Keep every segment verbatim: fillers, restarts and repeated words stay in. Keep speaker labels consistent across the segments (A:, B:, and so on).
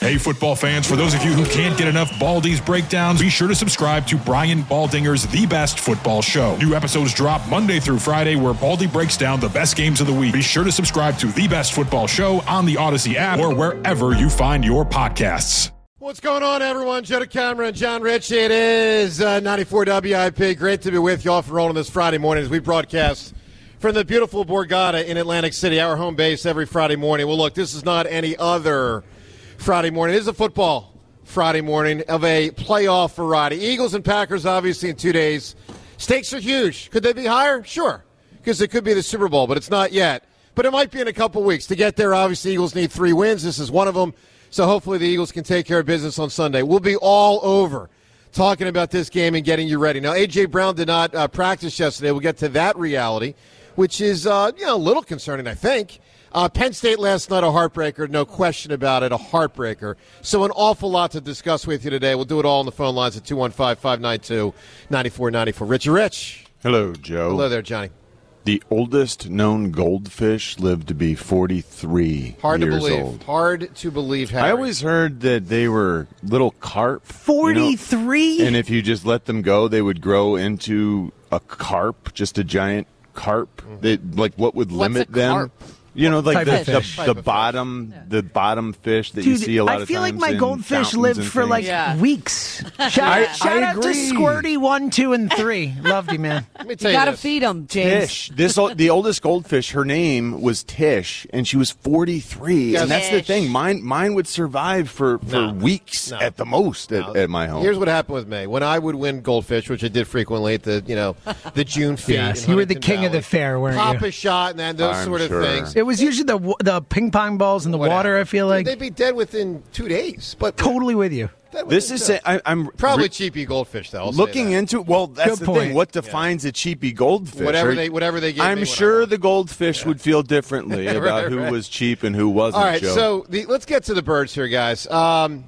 A: Hey, football fans, for those of you who can't get enough Baldy's breakdowns, be sure to subscribe to Brian Baldinger's The Best Football Show. New episodes drop Monday through Friday, where Baldy breaks down the best games of the week. Be sure to subscribe to The Best Football Show on the Odyssey app or wherever you find your podcasts.
B: What's going on, everyone? Joe DeCamara and John Rich. It is uh, ninety-four W I P. Great to be with you all for rolling this Friday morning as we broadcast from the beautiful Borgata in Atlantic City, our home base every Friday morning. Well, look, this is not any other Friday morning. It is a football Friday morning of a playoff variety. Eagles and Packers, obviously, in two days. Stakes are huge. Could they be higher? Sure, because it could be the Super Bowl, but it's not yet. But it might be in a couple weeks. To get there, obviously, Eagles need three wins. This is one of them. So hopefully the Eagles can take care of business on Sunday. We'll be all over talking about this game and getting you ready. Now, A J. Brown did not uh, practice yesterday. We'll get to that reality, which is uh, you know, a little concerning, I think. Uh, Penn State last night, a heartbreaker, no question about it, a heartbreaker. So an awful lot to discuss with you today. We'll do it all on the phone lines at two one five, five nine two, nine four nine four. Richie Rich.
C: Hello, Joe.
B: Hello there, Johnny.
C: The oldest known goldfish lived to be forty-three
B: Hard
C: years
B: to believe.
C: old.
B: Hard to believe, Harry.
C: I always heard that they were little carp.
D: forty-three?
C: You know, and if you just let them go, they would grow into a carp, just a giant carp. Mm-hmm. They, like, what would
E: What's
C: limit
E: a
C: them?
E: carp?
C: You know, like the, the,
B: Type
C: the
B: of
C: bottom,
E: fish.
C: the bottom fish that
D: Dude,
C: you see a lot
D: I
C: of
D: feel
C: times
D: like my
C: in
D: goldfish
C: fountains
D: lived
C: and
D: for
C: things.
D: like
E: Yeah.
D: weeks. Shout,
C: I-
D: shout
C: I
D: out to
C: agree.
D: Squirty one, two, and three. Loved you, man.
B: Let me
E: You
B: tell you
E: got to
B: this.
E: feed them, James.
C: Tish, this o- the oldest goldfish. Her name was Tish, and she was forty-three.
B: Yes.
C: And that's the
E: Tish.
C: thing. Mine, mine would survive for, for
B: No.
C: weeks
B: No.
C: at the most at,
B: No.
C: at my home.
B: Here's what happened with me. When I would win goldfish, which I did frequently at the, you know, the June feed.
D: Yes,
B: in
D: you were the
B: Huntington
D: king of the
B: Valley.
D: fair, weren't
B: Pop
D: you?
B: a shot and then those
C: I'm
B: sort of
C: sure.
B: things.
D: It was usually the the ping pong balls in the
B: Whatever.
D: water, I feel like.
B: They'd be dead within two days. But
D: Totally with you.
B: dead
C: this
B: within
C: is
B: two.
C: say, I, I'm
B: probably
C: re-
B: cheapy goldfish, though. I'll say
C: looking
B: that.
C: into. Well, that's
D: Good
C: the
D: point.
C: thing. What defines a cheapy goldfish?
B: Whatever
C: Are-
B: they- whatever they give
C: I'm
B: me when I
C: sure
B: want.
C: the goldfish would feel differently
B: Right,
C: about who
B: right.
C: was cheap and who wasn't.
B: All right,
C: Joe.
B: so the, let's get to the birds here, guys. Um,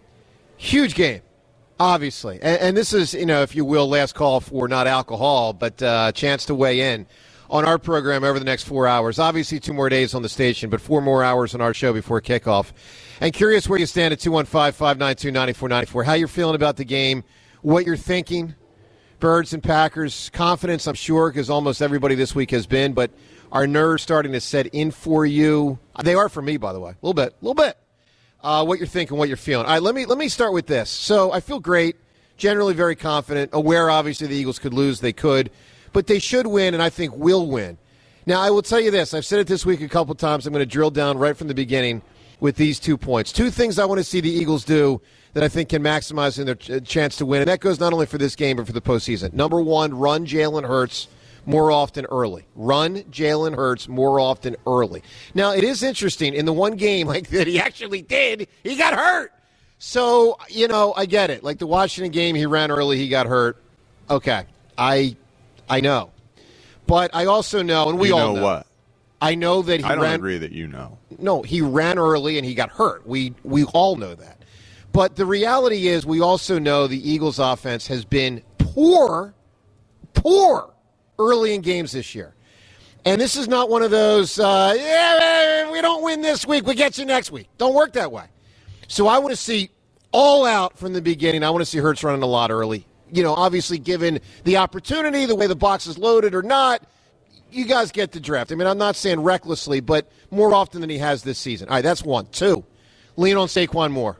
B: huge game, obviously. And, and this is, you know, if you will, last call for not alcohol, but a uh, chance to weigh in on our program over the next four hours. Obviously, two more days on the station, but four more hours on our show before kickoff. And curious where you stand at two one five, five nine two, nine four nine four. How you're feeling about the game, what you're thinking. Birds and Packers, confidence, I'm sure, because almost everybody this week has been, but are nerves starting to set in for you? They are for me, by the way. A little bit, a little bit. Uh, what you're thinking, what you're feeling. All right, let me, let me start with this. So I feel great, generally very confident, aware, obviously, the Eagles could lose. They could. But they should win, and I think will win. Now, I will tell you this. I've said it this week a couple times. I'm going to drill down right from the beginning with these two points. Two things I want to see the Eagles do that I think can maximize their ch- chance to win, and that goes not only for this game but for the postseason. Number one, run Jalen Hurts more often early. Run Jalen Hurts more often early. Now, it is interesting. In the one game like that he actually did, he got hurt. So, you know, I get it. Like the Washington game, he ran early, he got hurt. Okay, I I know. But I also know, and we
C: you
B: all
C: know
B: know.
C: what?
B: I know that he
C: I don't
B: ran.
C: agree that you know.
B: No, he ran early and he got hurt. We we all know that. But the reality is we also know the Eagles offense has been poor, poor early in games this year. And this is not one of those, uh, yeah, we don't win this week, we get you next week. Don't work that way. So I want to see all out from the beginning. I want to see Hurts running a lot early. You know, obviously given the opportunity, the way the box is loaded or not, you guys get the draft. I mean, I'm not saying recklessly, but more often than he has this season. All right, that's one. Two, lean on Saquon more.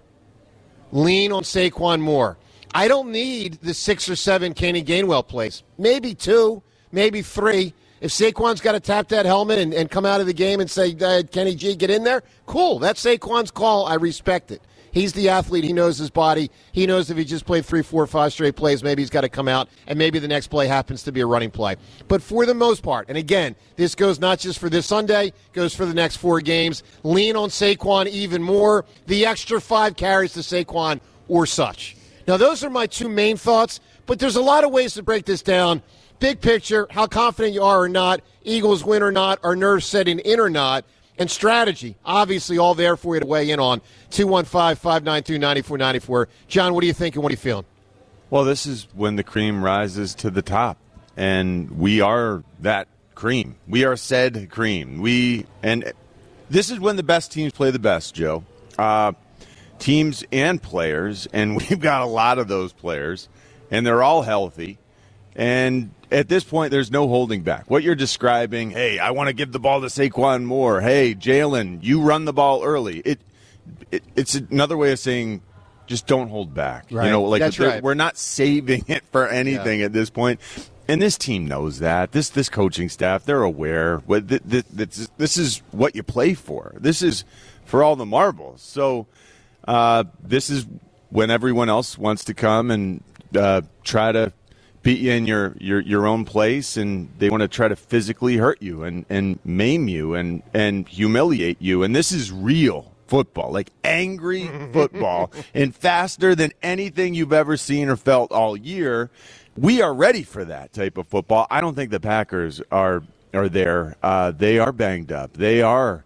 B: Lean on Saquon more. I don't need the six or seven Kenny Gainwell plays. Maybe two, maybe three. If Saquon's got to tap that helmet and, and come out of the game and say, uh, Kenny G, get in there, cool. That's Saquon's call. I respect it. He's the athlete. He knows his body. He knows if he just played three, four, five straight plays, maybe he's got to come out, and maybe the next play happens to be a running play. But for the most part, and again, this goes not just for this Sunday, goes for the next four games, lean on Saquon even more. The extra five carries to Saquon or such. Now, those are my two main thoughts, but there's a lot of ways to break this down. Big picture, how confident you are or not, Eagles win or not, are nerves setting in or not, and strategy, obviously all there for you to weigh in on. two one five, five nine two, nine four nine four. John, what are you thinking? What are you feeling?
C: Well, this is when the cream rises to the top, and we are that cream. We are said cream. We and this is when the best teams play the best, Joe. Uh, teams and players, and we've got a lot of those players, and they're all healthy. And at this point, there's no holding back. What you're describing, hey, I want to give the ball to Saquon more. Hey, Jalen, you run the ball early. It, it It's another way of saying just don't hold back.
B: Right.
C: You know, like
B: That's right.
C: We're not saving it for anything
B: Yeah.
C: at this point. And this team knows that. This this coaching staff, they're aware. This, this is what you play for. This is for all the marbles. So uh, this is when everyone else wants to come and uh, try to beat you in your, your, your own place, and they want to try to physically hurt you and, and maim you and, and humiliate you. And this is real football, like angry football, and faster than anything you've ever seen or felt all year. We are ready for that type of football. I don't think the Packers are are there. Uh, they are banged up. They are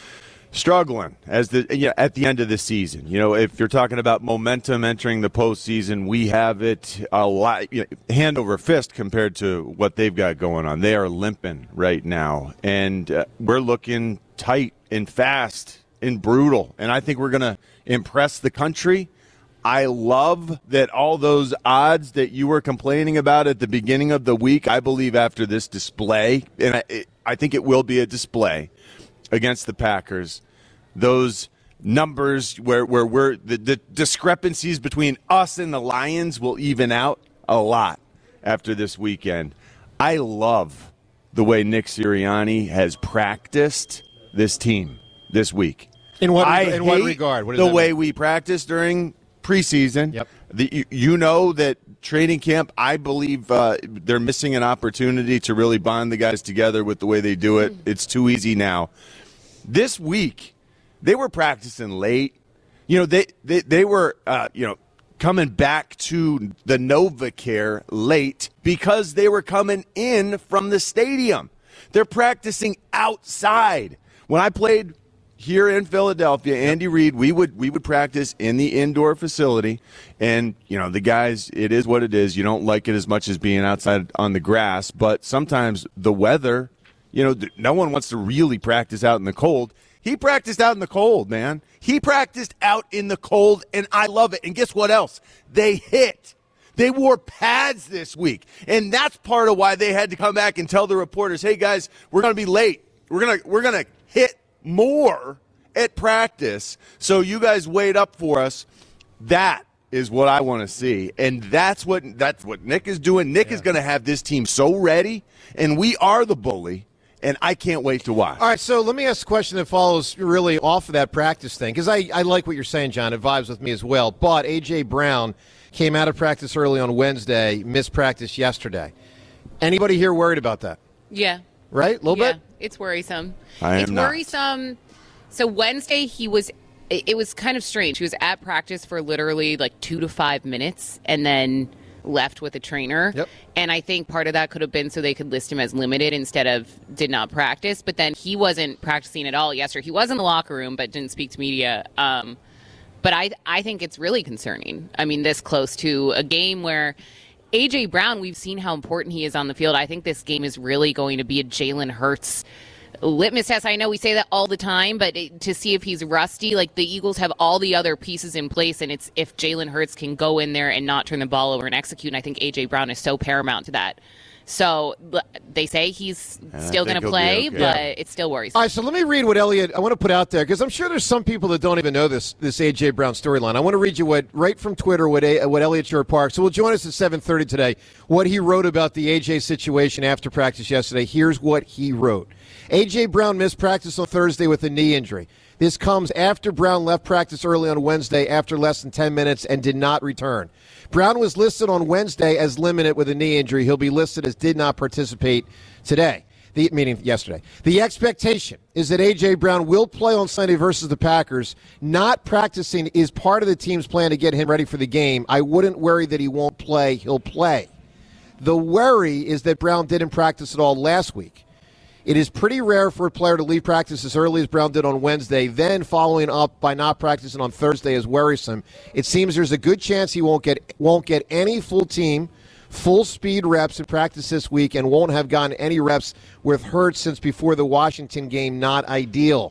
C: struggling as the you know, at the end of the season. You know, if you're talking about momentum entering the postseason, we have it a lot, you know, hand over fist compared to what they've got going on. They are limping right now, and uh, we're looking tight and fast and brutal. And I think we're going to impress the country. I love that all those odds that you were complaining about at the beginning of the week, I believe after this display, and I, it, I think it will be a display against the Packers, those numbers where, where we're the, the discrepancies between us and the Lions will even out a lot after this weekend. I love the way Nick Sirianni has practiced this team this week.
B: In what,
C: I
B: in what
C: hate
B: regard? What does
C: the
B: that
C: way
B: mean?
C: we practice during preseason.
B: Yep.
C: The, you, you know that training camp, I believe uh, they're missing an opportunity to really bond the guys together with the way they do it. It's too easy now. This week, they were practicing late. You know, they, they, they were, uh, you know, coming back to the NovaCare late because they were coming in from the stadium. They're practicing outside. When I played here in Philadelphia, Andy Reid, we would we would practice in the indoor facility, and you know the guys, it is what it is. You don't like it as much as being outside on the grass, but sometimes the weather, you know, no one wants to really practice out in the cold. He practiced out in the cold, man. He practiced out in the cold, and I love it. And guess what else? They hit. They wore pads this week, and that's part of why they had to come back and tell the reporters, "Hey guys, we're going to be late. We're gonna we're gonna hit more at practice, so you guys wait up for us." That is what I want to see, and that's what that's what Nick is doing. Nick yeah. is going to have this team so ready, and we are the bully, and I can't wait to watch.
B: All right, so let me ask a question that follows really off of that practice thing, because I, I like what you're saying, John. It vibes with me as well. But A J. Brown came out of practice early on Wednesday, missed practice yesterday. Anybody here worried about that?
E: Yeah.
B: Right? A little
E: yeah,
B: bit?
E: It's worrisome.
C: I am
E: it's
C: not.
E: worrisome. So Wednesday, he was – it was kind of strange. He was at practice for literally like two to five minutes and then left with a trainer.
B: Yep.
E: And I think part of that could have been so they could list him as limited instead of did not practice. But then he wasn't practicing at all yesterday. He was in the locker room but didn't speak to media. Um, but I, I think it's really concerning. I mean, this close to a game where – A J. Brown, we've seen how important he is on the field. I think this game is really going to be a Jalen Hurts litmus test. I know we say that all the time, but it, to see if he's rusty, like the Eagles have all the other pieces in place, and it's if Jalen Hurts can go in there and not turn the ball over and execute, and I think A J. Brown is so paramount to that. So they say he's
C: and
E: still going to play, okay. but it's still worrisome.
B: All right, so let me read what Elliot, I want to put out there, because I'm sure there's some people that don't even know this this A J. Brown storyline. I want to read you what, right from Twitter, what, a, what Elliot Shore Parks, so will join us at seven thirty today, what he wrote about the A J situation after practice yesterday. Here's what he wrote. A J. Brown missed practice on Thursday with a knee injury. This comes after Brown left practice early on Wednesday after less than ten minutes and did not return. Brown was listed on Wednesday as limited with a knee injury. He'll be listed as did not participate today, the meaning yesterday. The expectation is that A J. Brown will play on Sunday versus the Packers. Not practicing is part of the team's plan to get him ready for the game. I wouldn't worry that he won't play. He'll play. The worry is that Brown didn't practice at all last week. It is pretty rare for a player to leave practice as early as Brown did on Wednesday, then following up by not practicing on Thursday is worrisome. It seems there's a good chance he won't get won't get any full team, full speed reps in practice this week and won't have gotten any reps with Hurts since before the Washington game. Not ideal.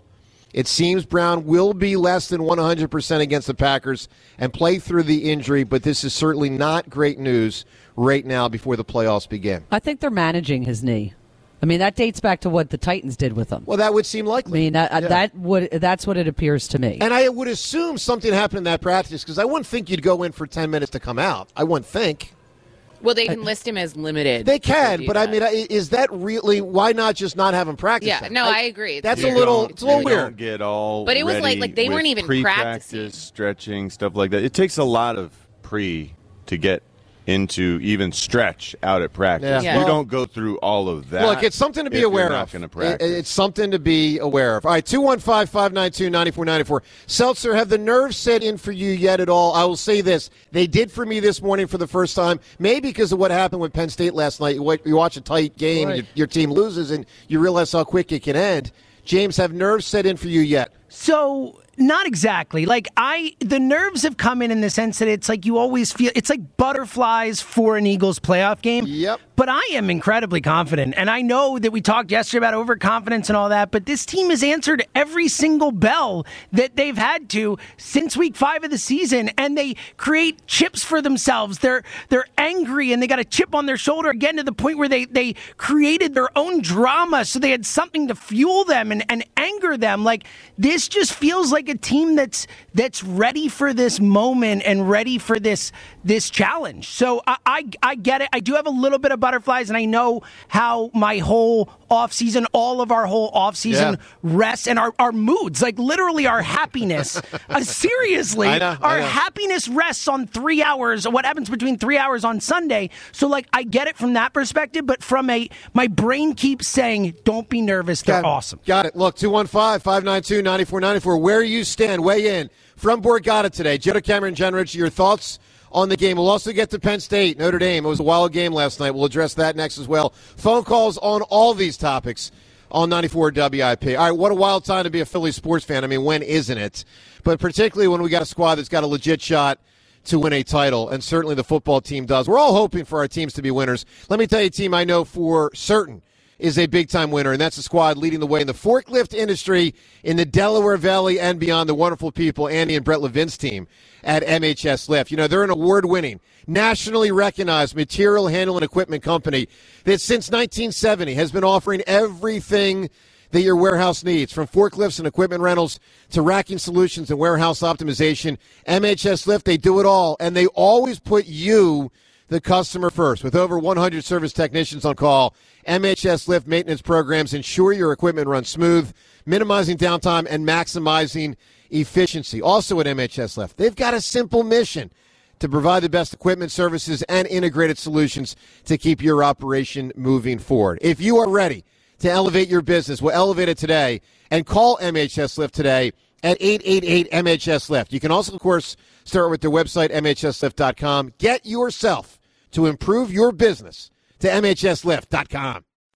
B: It seems Brown will be less than one hundred percent against the Packers and play through the injury, but this is certainly not great news right now before the playoffs begin.
F: I think they're managing his knee. I mean, that dates back to what the Titans did with him.
B: Well, that would seem likely.
F: I mean, that,
B: yeah.
F: that would that's what it appears to me.
B: And I would assume something happened in that practice because I wouldn't think you'd go in for ten minutes to come out. I wouldn't think.
E: Well, they can list him as limited.
B: They can,
E: they
B: but
E: that.
B: I mean, is that really? Why not just not have him practice?
E: Yeah,
B: then?
E: no, I, I agree. It's
B: that's
C: You
B: a little.
C: don't-
B: It's a little
C: you
B: weird.
C: Don't get all
E: But it was like-
C: ready
E: like they
C: with
E: weren't even
C: pre-practice,
E: practicing.
C: stretching, stuff like that. It takes a lot of pre to get into even stretch out at practice.
B: Yeah.
E: Yeah.
C: You
B: Well,
C: don't go through all of that.
B: Look, it's something to be
C: if
B: aware
C: you're not
B: of.
C: gonna
B: It-
C: practice.
B: it's something to be aware of. All right, two one five, five nine two, nine four nine four. Seltzer, have the nerves set in for you yet at all? I will say this. They did for me this morning for the first time, maybe because of what happened with Penn State last night. You wa- you watch a tight game,
D: Right.
B: and your, your team loses, and you realize how quick it can end. James, have nerves set in for you yet?
D: So not exactly. Like I, the nerves have come in in the sense that it's like you always feel it's like butterflies for an Eagles playoff game.
B: Yep.
D: But I am incredibly confident, and I know that we talked yesterday about overconfidence and all that. But this team has answered every single bell that they've had to since week five of the season, and they create chips for themselves. They're they're angry, and they got a chip on their shoulder again to the point where they they created their own drama, so they had something to fuel them and, and anger them. Like this just feels like a team that's that's ready for this moment and ready for this this challenge. So I I, I get it. I do have a little bit of butterflies, and I know how my whole offseason, all of our whole offseason
B: Yeah.
D: rests and our, our moods, like literally our happiness. uh, seriously,
B: I know, I
D: our
B: know.
D: happiness rests on three hours, what happens between three hours on Sunday. So like I get it from that perspective, but from a my brain keeps saying, don't be nervous. They're
B: Got it.
D: awesome.
B: Got it. Look, two one five, five nine two, nine four nine four. Where you stand, weigh in. From Borgata today, Jetta Cameron, Jen Rich, your thoughts on the game. We'll also get to Penn State, Notre Dame. It was a wild game last night. We'll address that next as well. Phone calls on all these topics on ninety-four W I P. All right, what a wild time to be a Philly sports fan. I mean, when isn't it? But particularly when we got a squad that's got a legit shot to win a title, and certainly the football team does. We're all hoping for our teams to be winners. Let me tell you a team I know for certain is a big-time winner, and that's the squad leading the way in the forklift industry in the Delaware Valley and beyond. The wonderful people, Andy and Brett Levin's team at M H S Lift. You know, they're an award-winning, nationally recognized material handling equipment company that since nineteen seventy has been offering everything that your warehouse needs, from forklifts and equipment rentals to racking solutions and warehouse optimization. M H S Lift, they do it all, and they always put you, the customer, first. With over one hundred service technicians on call, M H S Lift maintenance programs ensure your equipment runs smooth, minimizing downtime and maximizing efficiency. Also at M H S Lift, they've got a simple mission to provide the best equipment, services, and integrated solutions to keep your operation moving forward. If you are ready to elevate your business, we'll elevate it today, and call M H S Lift today at eight eight eight M H S Lift. You can also, of course, start with their website, M H S lift dot com. Get yourself to improve your business to M H S lift dot com.